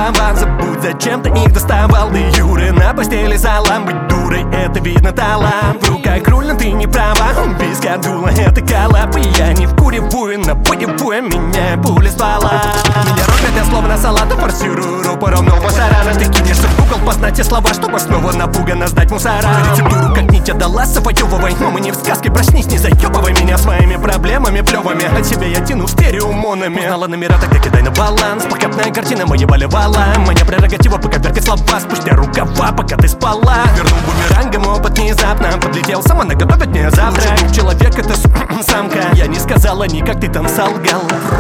слова. Забудь, зачем ты их доставал. Де юре на постели салам. Быть дурой, это видно талант. В руках руль, но ты не права. Виска дула, это коллап. И я не вкуриваю, на полевую меня пуля ствола. Меня рубят, я словно салата форсирую рупором, но мусора. Ты кинешься в Google, познать те слова, чтобы снова напуганно сдать мусора. Рецептуру как нить отдала, завоевывай. Но мы не в сказке, проснись, не заебывай меня своими проблемами плевыми. От себя я тяну стереомонами. Узнала номера, тогда кидай на баланс. Плакатная картина, мы ебали вала. Моя прерогатива, пока вертит слова. Спустя рукава, пока ты спала. Вернул бумерангом опыт внезапно. Подлетел, сама наготовит мне завтра. Человек это самка. Я не сказала ни как ты там солгал.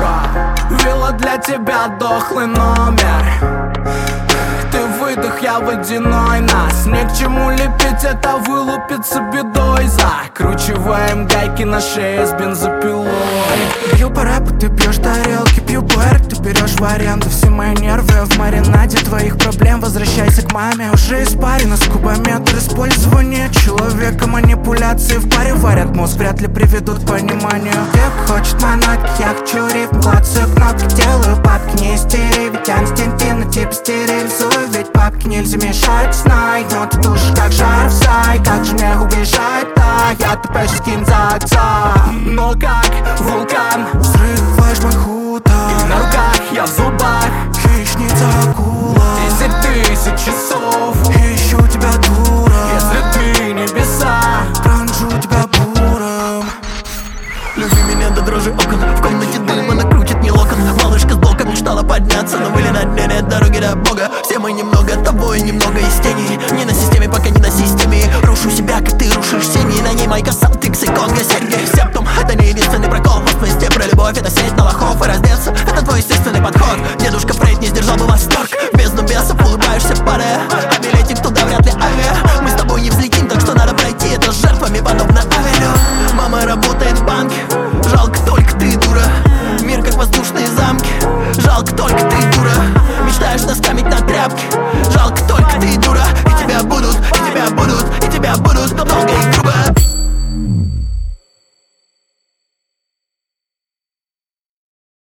Вела для тебя дохлый номер. Ты выдох, я водяной. Нас ни к чему лепить, это вылупится бедой. Закручиваем гайки на шее с бензопилой. Бью по рэпу, ты бьешь тарелки. Пью пуэр, ты берешь в аренду. Все мои нервы в маринаде твоих проблем. Возвращайся к маме. Уже испарено с кубометр. Использование человека, манипуляции в паре варят мозг, вряд ли приведут к пониманию. Век хочет монотки, я хочу рифм. Клацаю кнопки, делаю папки, не истери. Ведь я инстинктивно типа стерилизую. Ведь папки нельзя мешать, знай. Но ты тушишь как жар в сай. Как же мне убежать, да? Я тупейший скин за отца. Но как вулкан взрываешь мой хутор. И на руках, я в зубах хищница акула. 10 000 часов ищу тебя, дура. Если ты небеса, пронжу тебя буром. Люби меня до дрожи окон. В комнате дыма накрутит мне локон. Малышка с блока мечтала подняться, но были на дне, нет дороги до Бога. Все мы немного того и немного из тени. Не на системе, пока не на системе. Рушу себя, как ты рушишь семьи. На ней майка, Салтикс и Конго, Сергей Септум. Это не единственный прокол в мостности про любовь. Это сеть на лохов и раздеться. Это твой естественный подход. Дедушка Фрейд не сдержал бы восторг. В бездну бесов улыбаешься, падая. А билетик туда вряд ли авиа. Мы с тобой не взлетим, так что надо пройти это с жертвами, подобно Авелю. Мама работает в банке. Жалко только ты, дура. Мир как воздушные замки. Жалко только ты, дура. Мечтаешь наскамить на тряпке. Жалко только ты, дура. И тебя будут